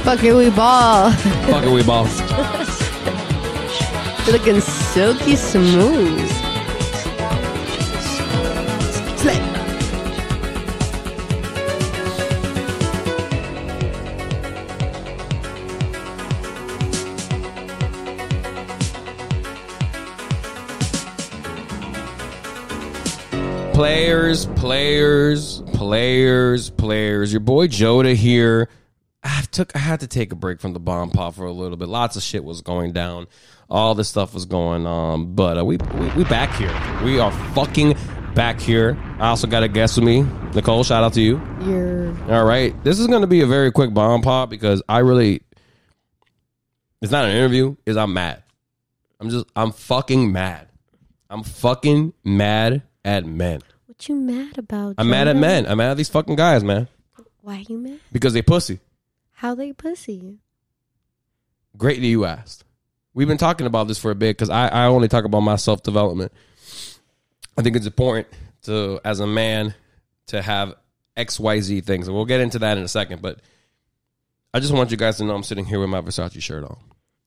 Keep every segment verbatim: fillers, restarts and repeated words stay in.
Fuck it, we ball. Fuck it, we ball. You're looking silky smooth. Slay. Players, players, players, players. Your boy Joda here. I took I had to take a break from the bomb pop for a little bit. Lots of shit was going down. All this stuff was going on. But uh, we, we we back here. We are fucking back here. I also got a guest with me. Nicole, shout out to you. You're all right. This is going to be a very quick bomb pop because I really, it's not an interview. Is I'm mad. I'm just, I'm fucking mad. I'm fucking mad at men. What you mad about? I'm Jonah? mad at men. I'm mad at these fucking guys, man. Why are you mad? Because they pussy. How they pussy? Great that you asked. We've been talking about this for a bit because I, I only talk about my self-development. I think it's important to, as a man, to have X Y Z things. And we'll get into that in a second. But I just want you guys to know I'm sitting here with my Versace shirt on.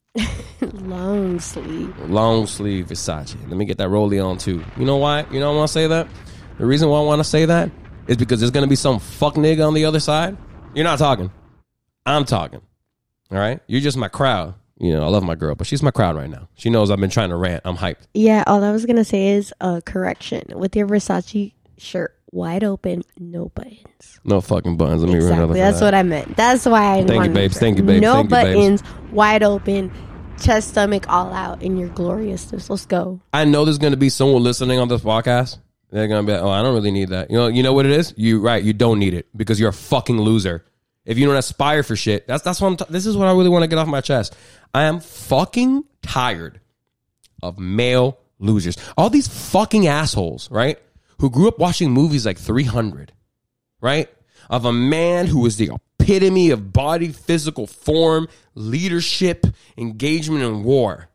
Long sleeve. Long sleeve Versace. Let me get that rollie on too. You know why? You know I want to say that? The reason why I want to say that is because there's going to be some fuck nigga on the other side. You're not talking. I'm talking. All right? You're just my crowd. You know, I love my girl, but she's my crowd right now. She knows I've been trying to rant. I'm hyped. Yeah, all I was going to say is a uh, correction. With your Versace shirt wide open, no buttons. No fucking buttons. Let me exactly. remember That's that. what I meant. That's why I Thank you, babes. Thank you, babes. No Thank buttons, you, babes. wide open, chest, stomach, all out in your gloriousness. Let's go. I know there's going to be someone listening on this podcast. They're going to be like, oh, I don't really need that. You know, you know what it is? You right. You don't need it because you're a fucking loser. If you don't aspire for shit, that's that's what I'm. T- this is what I really want to get off my chest. I am fucking tired of male losers. All these fucking assholes, right? Who grew up watching movies like three hundred, right? Of a man who is the epitome of body, physical form, leadership, engagement, and war.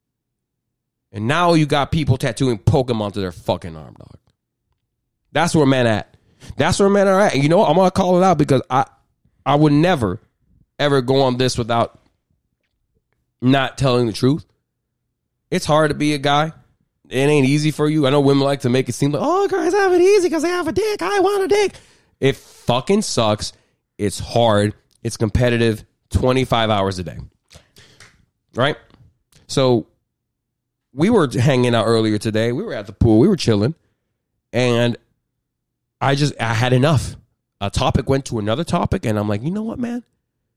And now you got people tattooing Pokemon to their fucking arm, dog. That's where men at. That's where men are at. And you know what? I'm gonna call it out because I. I would never, ever go on this without not telling the truth. It's hard to be a guy. It ain't easy for you. I know women like to make it seem like, oh, guys have it easy because they have a dick. I want a dick. It fucking sucks. It's hard. It's competitive twenty-five hours a day. Right? So we were hanging out earlier today. We were at the pool. We were chilling. And I just, I had enough. A topic went to another topic, and I'm like, you know what, man?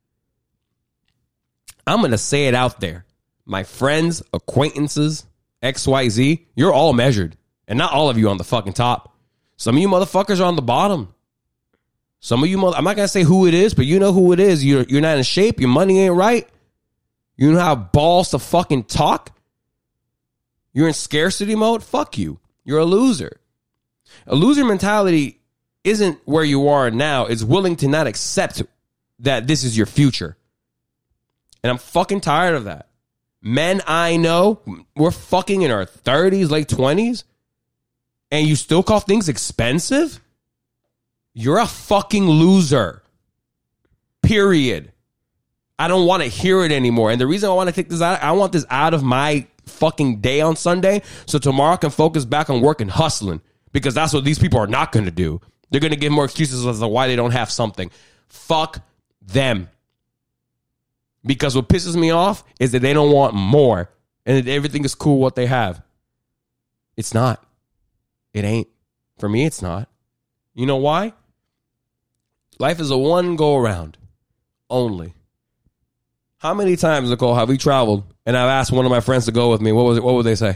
I'm going to say it out there. My friends, acquaintances, X Y Z, you're all measured. And not all of you on the fucking top. Some of you motherfuckers are on the bottom. Some of you, mother- I'm not going to say who it is, but you know who it is. You're, you're not in shape. Your money ain't right. You don't have balls to fucking talk. You're in scarcity mode. Fuck you. You're a loser. A loser mentality isn't where you are now. It's willing to not accept that this is your future. And I'm fucking tired of that. Men I know, we're fucking in our thirties, late twenties, and you still call things expensive? You're a fucking loser. Period. I don't want to hear it anymore. And the reason I want to take this out, I want this out of my fucking day on Sunday so tomorrow I can focus back on work and hustling, because that's what these people are not going to do. They're going to give more excuses as to why they don't have something. Fuck them. Because what pisses me off is that they don't want more and that everything is cool what they have. It's not. It ain't. For me, it's not. You know why? Life is a one go around only. How many times, Nicole, have we traveled and I've asked one of my friends to go with me? What was it? What would they say?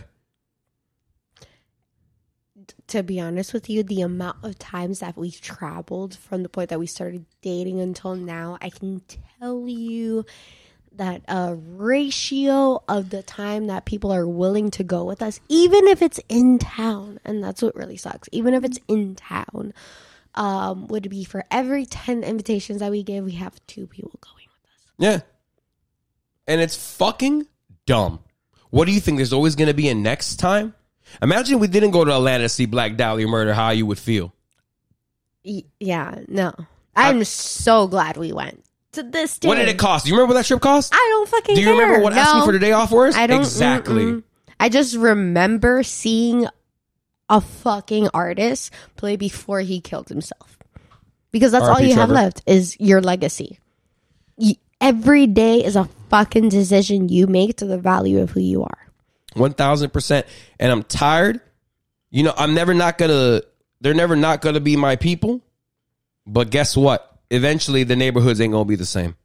To be honest with you, the amount of times that we've traveled from the point that we started dating until now, I can tell you that a ratio of the time that people are willing to go with us, even if it's in town, and that's what really sucks, even if it's in town, um, would be for every ten invitations that we give, we have two people going with us. Yeah. And it's fucking dumb. What do you think? There's always going to be a next time? Imagine we didn't go to Atlanta to see Black Dahlia Murder, how you would feel. Y- yeah, no. I'm I, so glad we went. To this day. What did it cost? Do you remember what that trip cost? I don't fucking Do you care. remember what no. asking for the day off was? I don't. Exactly. Mm-mm. I just remember seeing a fucking artist play before he killed himself. Because that's all you have left is your legacy. You, every day is a fucking decision you make to the value of who you are. one thousand percent. And I'm tired. You know, I'm never not going to, they're never not going to be my people. But guess what? Eventually, the neighborhoods ain't going to be the same.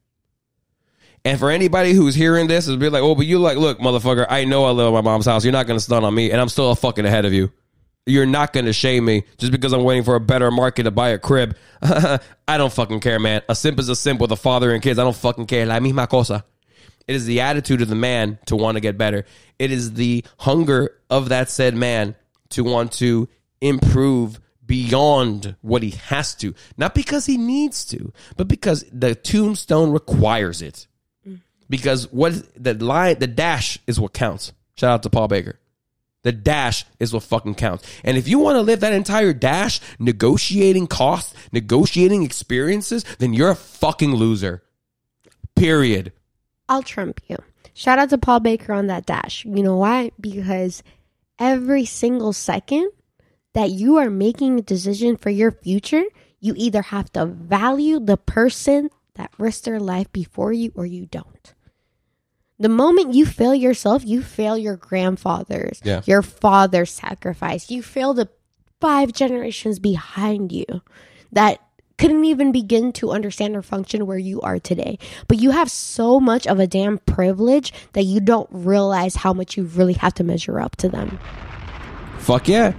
And for anybody who's hearing this, is be like, oh, but you like, look, motherfucker, I know I live at my mom's house. You're not going to stun on me. And I'm still a fucking ahead of you. You're not going to shame me just because I'm waiting for a better market to buy a crib. I don't fucking care, man. A simp is a simp with a father and kids. I don't fucking care. La misma cosa. It is the attitude of the man to want to get better. It is the hunger of that said man to want to improve beyond what he has to. Not because he needs to, but because the tombstone requires it. Because what the line, the dash is what counts. Shout out to Paul Baker. The dash is what fucking counts. And if you want to live that entire dash, negotiating costs, negotiating experiences, then you're a fucking loser. Period. I'll trump you. Shout out to Paul Baker on that dash. You know why? Because every single second that you are making a decision for your future, you either have to value the person that risked their life before you or you don't. The moment you fail yourself, you fail your grandfathers, yeah. your father's sacrifice. You fail the five generations behind you that couldn't even begin to understand or function where you are today. But you have so much of a damn privilege that you don't realize how much you really have to measure up to them. Fuck yeah.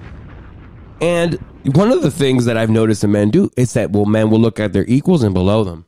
And one of the things that I've noticed in men do is that, well, men will look at their equals and below them.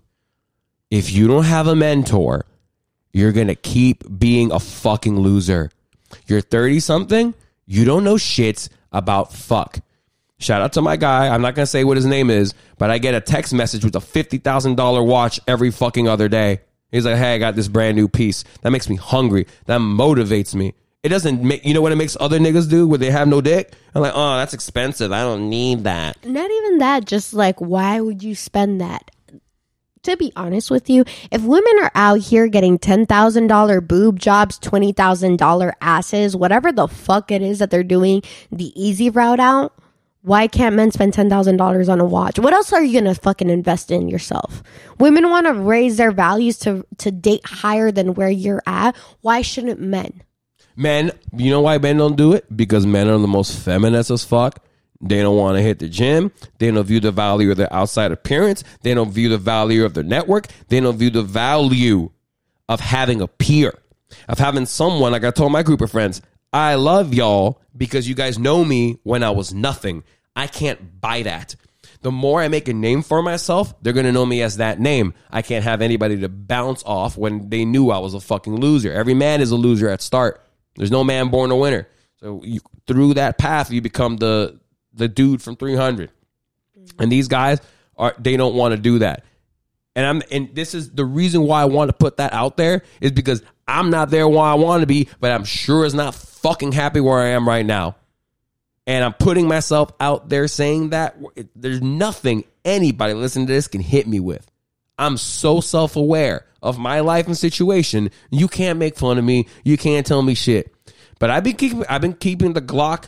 If you don't have a mentor, you're going to keep being a fucking loser. You're thirty-something. You don't know shit about fuck. Shout out to my guy. I'm not going to say what his name is, but I get a text message with a fifty thousand dollars watch every fucking other day. He's like, hey, I got this brand new piece. That makes me hungry. That motivates me. It doesn't make, you know what it makes other niggas do where they have no dick? I'm like, oh, that's expensive. I don't need that. Not even that. Just like, why would you spend that? To be honest with you, if women are out here getting ten thousand dollars boob jobs, twenty thousand dollars asses, whatever the fuck it is that they're doing, the easy route out, why can't men spend ten thousand dollars on a watch? What else are you going to fucking invest in yourself? Women want to raise their values to, to date higher than where you're at. Why shouldn't men? Men, you know why men don't do it? Because men are the most feminist as fuck. They don't want to hit the gym. They don't view the value of their outside appearance. They don't view the value of their network. They don't view the value of having a peer, of having someone, like I told my group of friends, I love y'all because you guys know me when I was nothing. I can't buy that. The more I make a name for myself, they're going to know me as that name. I can't have anybody to bounce off when they knew I was a fucking loser. Every man is a loser at start. There's no man born a winner. So you, through that path, you become the the dude from three hundred. And these guys are, they don't want to do that. And I'm, and this is the reason why I want to put that out there is because I'm not there where I want to be, but I'm sure as not fucking happy where I am right now. And I'm putting myself out there saying that there's nothing anybody listening to this can hit me with. I'm so self-aware of my life and situation. You can't make fun of me. You can't tell me shit. But I've been keeping, I've been keeping the Glock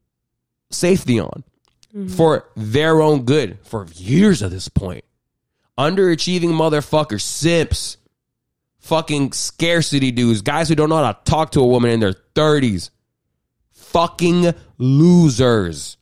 safety on mm-hmm. for their own good for years at this point. Underachieving motherfuckers, simps, fucking scarcity dudes, guys who don't know how to talk to a woman in their thirties. Fucking losers.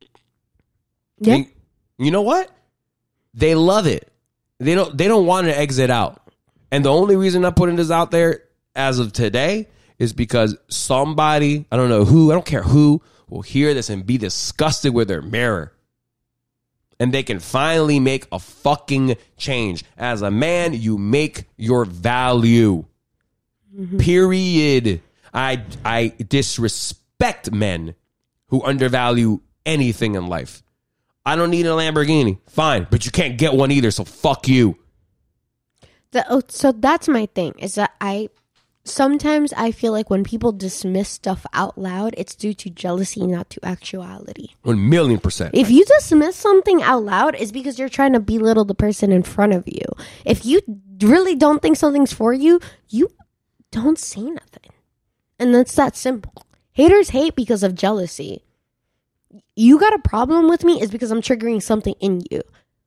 Yeah. And you know what? They love it. They don't they don't want to exit out. And the only reason I'm putting this out there as of today is because somebody, I don't know who, I don't care who, will hear this and be disgusted with their mirror. And they can finally make a fucking change. As a man, you make your value. Mm-hmm. Period. I I disrespect men who undervalue anything in life. I don't need a Lamborghini. Fine, but you can't get one either, so fuck you. The, oh, so that's my thing, is that I sometimes I feel like when people dismiss stuff out loud, it's due to jealousy, not to actuality. One million percent. If you dismiss something out loud, it's because you're trying to belittle the person in front of you. If you really don't think something's for you, you don't say nothing. And that's that simple. Haters hate because of jealousy. You got a problem with me is because I'm triggering something in you.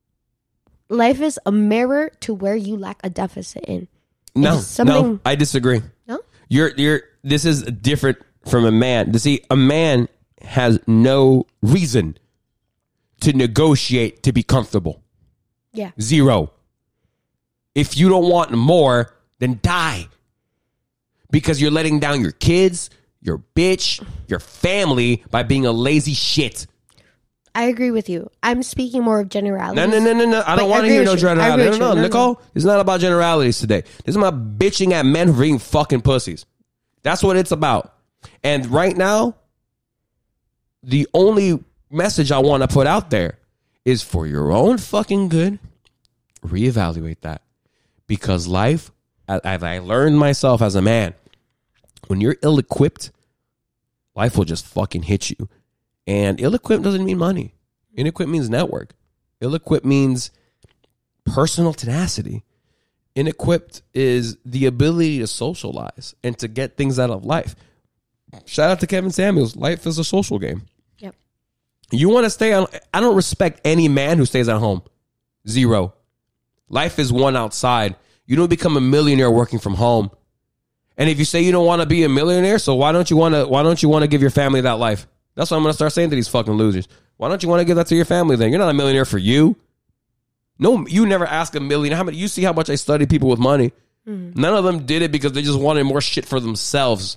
Life is a mirror to where you lack a deficit in. No, something... no, I disagree. No? You're, you're, this is different from a man. To see, a man has no reason to negotiate to be comfortable. Yeah. Zero. If you don't want more, then die. Because you're letting down your kids, your bitch, your family by being a lazy shit. I agree with you. I'm speaking more of generalities. No, no, no, no, no. I don't want to hear no generalities. No, no, no, Nicole. It's not about generalities today. This is about bitching at men for being fucking pussies. That's what it's about. And right now, the only message I want to put out there is for your own fucking good, reevaluate that. Because life, as I learned myself as a man, when you're ill-equipped, life will just fucking hit you. And ill-equipped doesn't mean money. Ill-equipped means network. Ill-equipped means personal tenacity. Ill-equipped is the ability to socialize and to get things out of life. Shout out to Kevin Samuels. Life is a social game. Yep. You want to stay on... I don't respect any man who stays at home. Zero. Life is one outside. You don't become a millionaire working from home. And if you say you don't want to be a millionaire, so why don't you want to why don't you want to give your family that life? That's what I'm going to start saying to these fucking losers. Why don't you want to give that to your family then? You're not a millionaire for you. No, you never ask a million. How many? You see how much I study people with money. Mm. None of them did it because they just wanted more shit for themselves.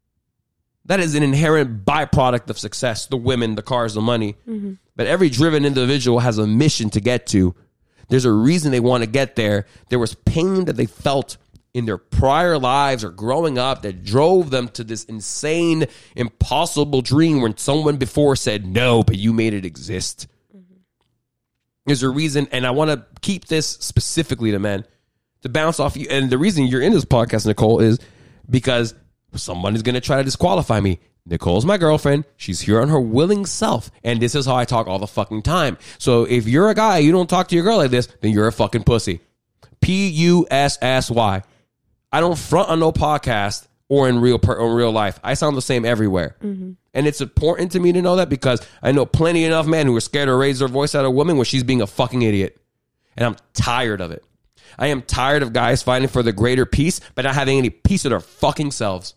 That is an inherent byproduct of success. The women, the cars, the money. Mm-hmm. But every driven individual has a mission to get to. There's a reason they want to get there. There was pain that they felt in their prior lives or growing up that drove them to this insane, impossible dream when someone before said no, but you made it exist. Mm-hmm. There's a reason, and I want to keep this specifically to men, to bounce off you. And the reason you're in this podcast, Nicole, is because someone is going to try to disqualify me. Nicole's my girlfriend. She's here on her willing self. And this is how I talk all the fucking time. So if you're a guy, you don't talk to your girl like this, then you're a fucking pussy. P U S S Y. I don't front on no podcast or in real per, or real life. I sound the same everywhere. Mm-hmm. And it's important to me to know that because I know plenty enough men who are scared to raise their voice at a woman when she's being a fucking idiot. And I'm tired of it. I am tired of guys fighting for the greater peace, but not having any peace of their fucking selves.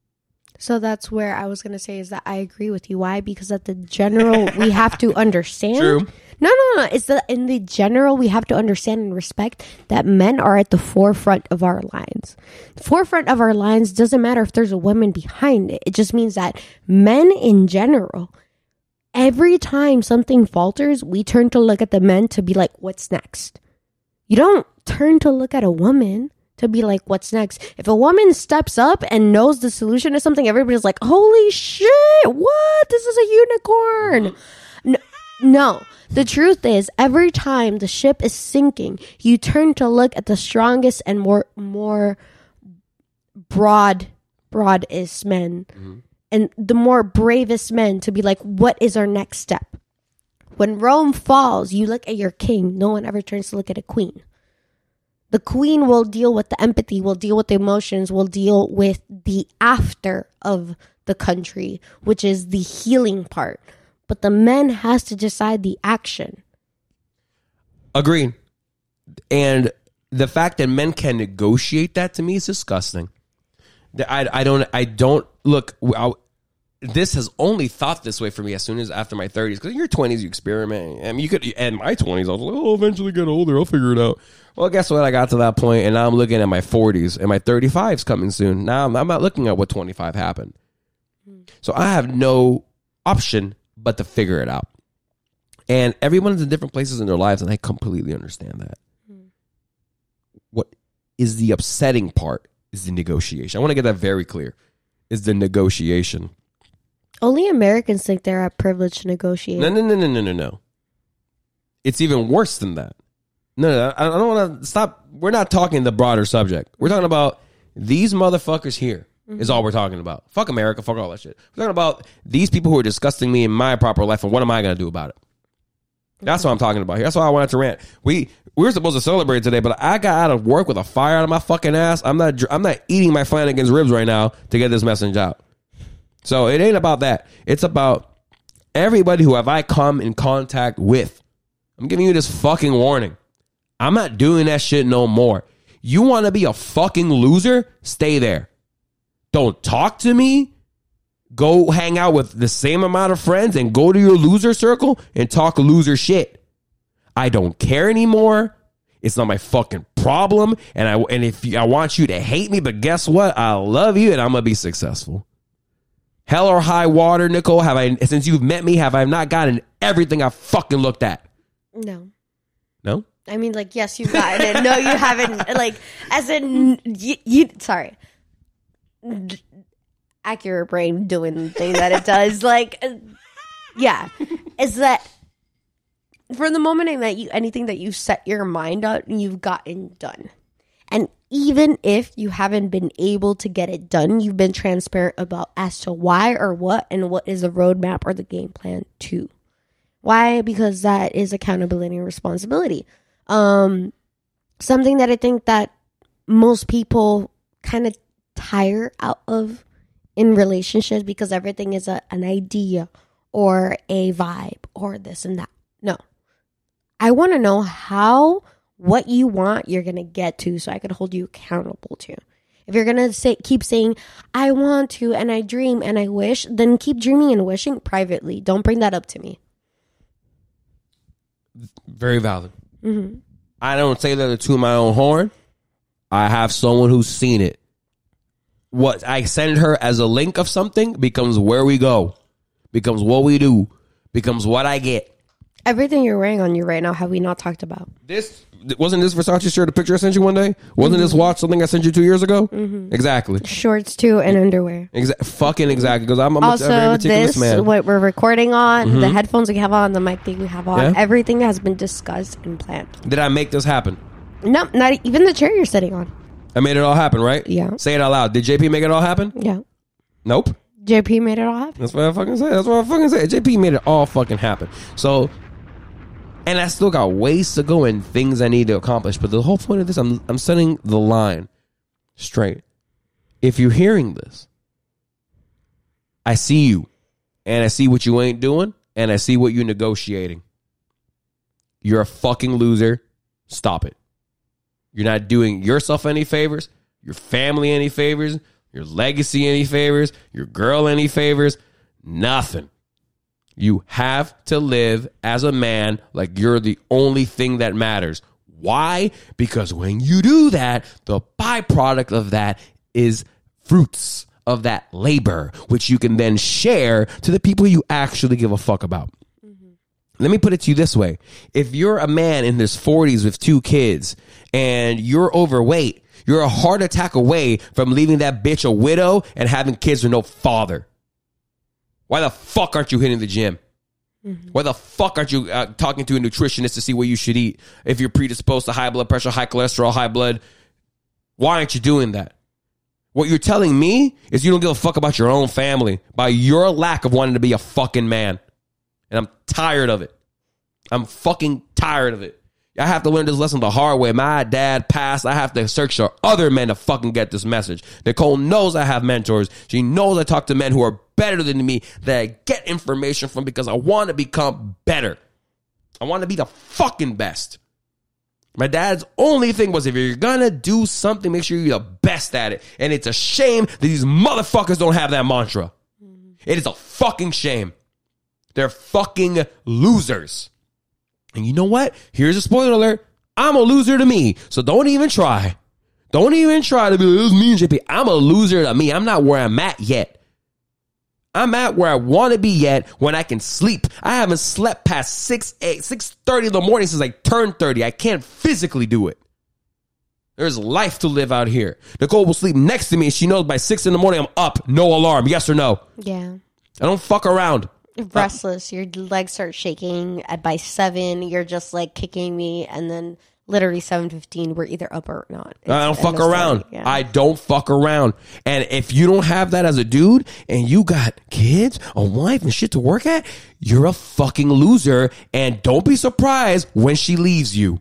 So that's where I was going to say is that I agree with you. Why? Because at the general, we have to understand. True. No, no, no. It's that in the general, we have to understand and respect that men are at the forefront of our lines. The forefront of our lines doesn't matter if there's a woman behind it. It just means that men in general, every time something falters, we turn to look at the men to be like, what's next? You don't turn to look at a woman to be like, what's next? If a woman steps up and knows the solution to something, everybody's like, holy shit, what? This is a unicorn. No, no. The truth is, every time the ship is sinking, you turn to look at the strongest and more more broad, broadest men. Mm-hmm. And the more bravest men to be like, what is our next step? When Rome falls, you look at your king. No one ever turns to look at a queen. The queen will deal with the empathy, will deal with the emotions, will deal with the after of the country, which is the healing part. But the men has to decide the action. Agreed. And the fact that men can negotiate that to me is disgusting. I, I don't, I don't look, I, this has only thought this way for me as soon as after my thirties. Because in your twenties, you experiment. I mean, you could, and my twenties, I was like, oh, I'll eventually get older. I'll figure it out. Well, guess what? I got to that point, and now I'm looking at my forties, and my thirty-five's coming soon. Now I'm, I'm not looking at what twenty-five happened. So I have no option but to figure it out. And everyone's in different places in their lives, and I completely understand that. Mm. What is the upsetting part is the negotiation. I want to get that very clear, is the negotiation. Only Americans think they're at privilege to negotiate. No, no, no, no, no, no, no. It's even worse than that. No, no, I don't want to stop. We're not talking the broader subject. We're talking about these motherfuckers here mm-hmm. is all we're talking about. Fuck America. Fuck all that shit. We're talking about these people who are disgusting me in my proper life, and what am I going to do about it? That's mm-hmm. what I'm talking about here. That's why I wanted to rant. We we were supposed to celebrate today, but I got out of work with a fire out of my fucking ass. I'm not I'm not eating my Flanagan's ribs right now to get this message out. So it ain't about that. It's about everybody who have I come in contact with. I'm giving you this fucking warning. I'm not doing that shit no more. You want to be a fucking loser? Stay there. Don't talk to me. Go hang out with the same amount of friends and go to your loser circle and talk loser shit. I don't care anymore. It's not my fucking problem. And I and if I want you to hate me, but guess what? I love you and I'm going to be successful. Hell or high water, Nicole, have I, since you've met me, have I not gotten everything I fucking looked at? No. No? I mean, like, yes, you've gotten it. No, you haven't. Like, as in, you, you sorry. Accurate brain doing the thing that it does. Like, yeah. Is that from the moment I met you, anything that you set your mind on, you've gotten done. And even if you haven't been able to get it done, you've been transparent about as to why or what and what is the roadmap or the game plan to. Why? Because that is accountability and responsibility. Um, something that I think that most people kind of tire out of in relationships because everything is a, an idea or a vibe or this and that. No. I want to know how what you want you're going to get to so I could hold you accountable to. If you're going to say keep saying, I want to and I dream and I wish, then keep dreaming and wishing privately. Don't bring that up to me. Very valid. Mm-hmm. I don't say that to my own horn. I have someone who's seen it. What I send her as a link of something becomes where we go, becomes what we do, becomes what I get. Everything you're wearing on you right now, have we not talked about? This wasn't this Versace shirt a picture I sent you one day? Wasn't mm-hmm. this watch something I sent you two years ago? Mm-hmm. Exactly. Shorts too and underwear. Exa- fucking exactly. Because I'm, I'm also, a very meticulous this, man. What we're recording on, mm-hmm. the headphones we have on, the mic thing we have on, yeah. everything has been discussed and planned. Did I make this happen? No, not even the chair you're sitting on. I made it all happen, right? Yeah. Say it out loud. Did J P make it all happen? Yeah. Nope. J P made it all happen. That's what I fucking say. That's what I fucking say. J P made it all fucking happen. So, and I still got ways to go and things I need to accomplish. But the whole point of this, I'm I'm setting the line straight. If you're hearing this, I see you, and I see what you ain't doing, and I see what you're negotiating. You're a fucking loser. Stop it. You're not doing yourself any favors, your family any favors, your legacy any favors, your girl any favors, nothing. You have to live as a man like you're the only thing that matters. Why? Because when you do that, the byproduct of that is fruits of that labor, which you can then share to the people you actually give a fuck about. Let me put it to you this way. If you're a man in his forties with two kids and you're overweight, you're a heart attack away from leaving that bitch a widow and having kids with no father. Why the fuck aren't you hitting the gym? Mm-hmm. Why the fuck aren't you uh, talking to a nutritionist to see what you should eat? If you're predisposed to high blood pressure, high cholesterol, high blood, why aren't you doing that? What you're telling me is you don't give a fuck about your own family by your lack of wanting to be a fucking man. And I'm tired of it. I'm fucking tired of it. I have to learn this lesson the hard way. My dad passed. I have to search for other men to fucking get this message. Nicole knows I have mentors. She knows I talk to men who are better than me that I get information from because I want to become better. I want to be the fucking best. My dad's only thing was if you're going to do something, make sure you're the best at it. And it's a shame that these motherfuckers don't have that mantra. It is a fucking shame. They're fucking losers. And you know what? Here's a spoiler alert. I'm a loser to me. So don't even try. Don't even try to be like, this is me and J P. I'm a loser to me. I'm not where I'm at yet. I'm at where I want to be yet when I can sleep. I haven't slept past six, eight, six thirty in the morning since I turned thirty. I can't physically do it. There's life to live out here. Nicole will sleep next to me and she knows by six in the morning I'm up. No alarm. Yes or no? Yeah. I don't fuck around. Restless. Your legs start shaking. By seven, you're just like kicking me and then literally seven fifteen, we're either up or not. It's I don't the fuck end of around. story. Yeah. I don't fuck around. And if you don't have that as a dude and you got kids, a wife and shit to work at, you're a fucking loser. And don't be surprised when she leaves you.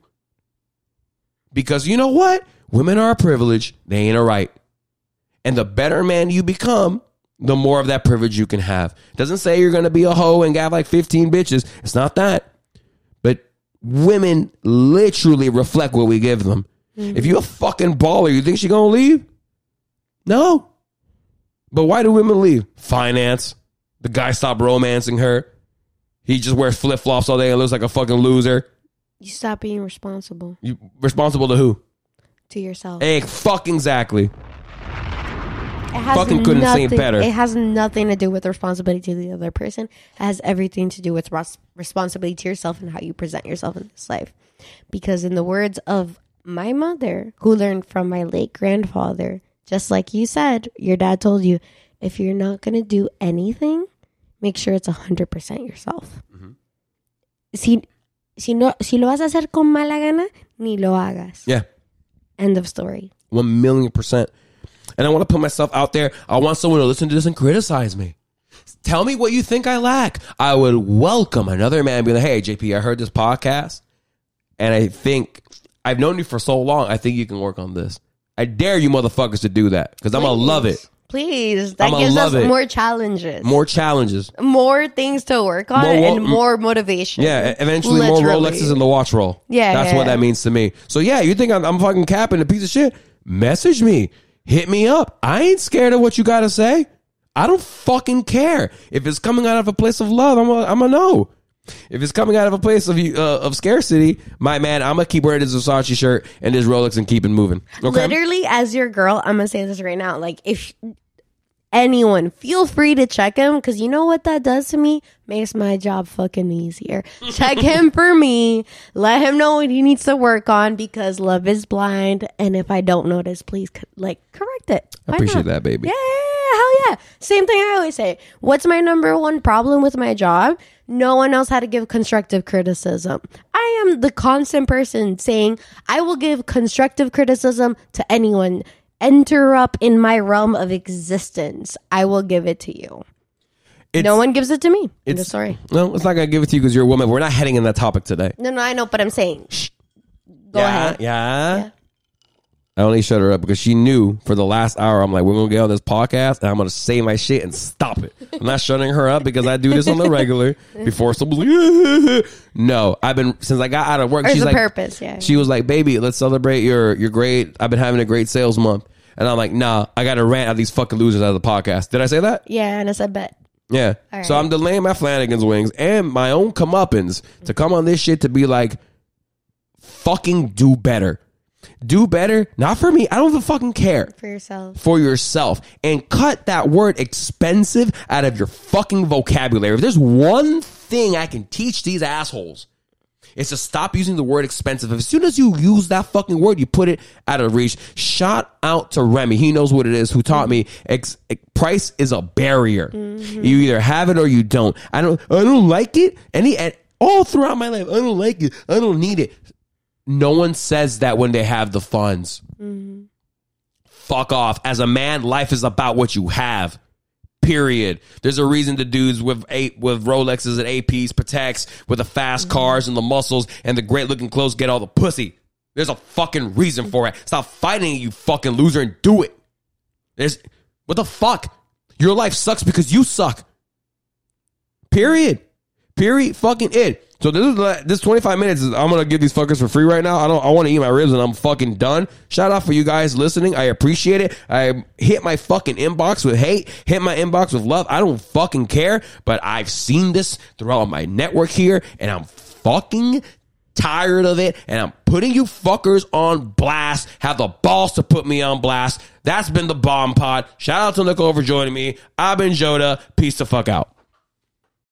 Because you know what? Women are a privilege. They ain't a right. And the better man you become, the more of that privilege you can have. It doesn't say you're going to be a hoe and have like fifteen bitches. It's not that. But women literally reflect what we give them. Mm-hmm. If you're a fucking baller, you think she going to leave? No. But why do women leave? Finance. The guy stopped romancing her. He just wears flip-flops all day and looks like a fucking loser. You stop being responsible. You responsible to who? To yourself. Hey, fucking exactly. It has Fucking couldn't nothing, say better. It has nothing to do with responsibility to the other person. It has everything to do with res- responsibility to yourself and how you present yourself in this life. Because in the words of my mother, who learned from my late grandfather, just like you said, your dad told you, if you're not going to do anything, make sure it's one hundred percent yourself. Mm-hmm. Si, si, no, si lo vas a hacer con mala gana, ni lo hagas. Yeah. End of story. One million percent. And I want to put myself out there. I want someone to listen to this and criticize me. Tell me what you think I lack. I would welcome another man being like, hey, J P, I heard this podcast. And I think I've known you for so long. I think you can work on this. I dare you motherfuckers to do that because I'm going to love it. Please. That I'ma gives us love it. more challenges. More challenges. More things to work on More wo- and more motivation. Yeah, eventually Literally. more Rolexes in the watch roll. Yeah, That's yeah, what yeah. that means to me. So yeah, you think I'm, I'm fucking capping a piece of shit? Message me. Hit me up. I ain't scared of what you got to say. I don't fucking care. If it's coming out of a place of love, I'm a, I'm a no. If it's coming out of a place of uh, of scarcity, my man, I'm going to keep wearing this Versace shirt and this Rolex and keep it moving. Okay? Literally, as your girl, I'm going to say this right now. Like, if anyone, feel free to check him because you know what that does to me? Makes my job fucking easier. Check him for me. Let him know what he needs to work on because love is blind. And if I don't notice, please, co- like, correct it. I Why appreciate not? that, baby. Yeah, hell yeah. Same thing I always say. What's my number one problem with my job? No one else had to give constructive criticism. I am the constant person saying I will give constructive criticism to anyone. Enter up in my realm of existence. I will give it to you. It's, no one gives it to me. It's I'm sorry. No, it's not going to give it to you because you're a woman. We're not heading in that topic today. No, no, I know, but I'm saying. Shh. Go yeah, ahead. Yeah. Yeah. I only shut her up because she knew for the last hour, I'm like, we're going to get on this podcast and I'm going to say my shit and stop it. I'm not shutting her up because I do this on the regular before someone's like, no, I've been, since I got out of work, There's she's a like, purpose, yeah. she was like, baby, let's celebrate your, your great, I've been having a great sales month. And I'm like, nah, I got to rant at these fucking losers out of the podcast. Did I say that? Yeah, and I said bet. Yeah. All So right. I'm delaying my Flanagan's wings and my own comeuppance to come on this shit to be like, fucking do better. Do better. Not for me. I don't even fucking care. For yourself. For yourself. And cut that word expensive out of your fucking vocabulary. If there's one thing I can teach these assholes, it's to stop using the word expensive. As soon as you use that fucking word, you put it out of reach. Shout out to Remy. He knows what it is, who taught me ex- ex- price is a barrier. Mm-hmm. You either have it or you don't. I don't I don't like it. Any and all throughout my life, I don't like it. I don't need it. No one says that when they have the funds. Mm-hmm. Fuck off. As a man, life is about what you have. Period. There's a reason the dudes with eight with Rolexes and A Ps, Protects, with the fast cars and the muscles and the great looking clothes get all the pussy. There's a fucking reason for it. Stop fighting, you fucking loser, and do it. There's what the fuck? Your life sucks because you suck. Period. Period. Fucking it. So this is this twenty-five minutes is I'm gonna give these fuckers for free right now. I don't I want to eat my ribs and I'm fucking done. Shout out for you guys listening. I appreciate it. I hit my fucking inbox with hate, hit my inbox with love. I don't fucking care, but I've seen this throughout my network here and I'm fucking tired of it and I'm putting you fuckers on blast. Have the balls to put me on blast. That's been the Bomb Pod. Shout out to Nicole for joining me. I've been Joda. Peace the fuck out.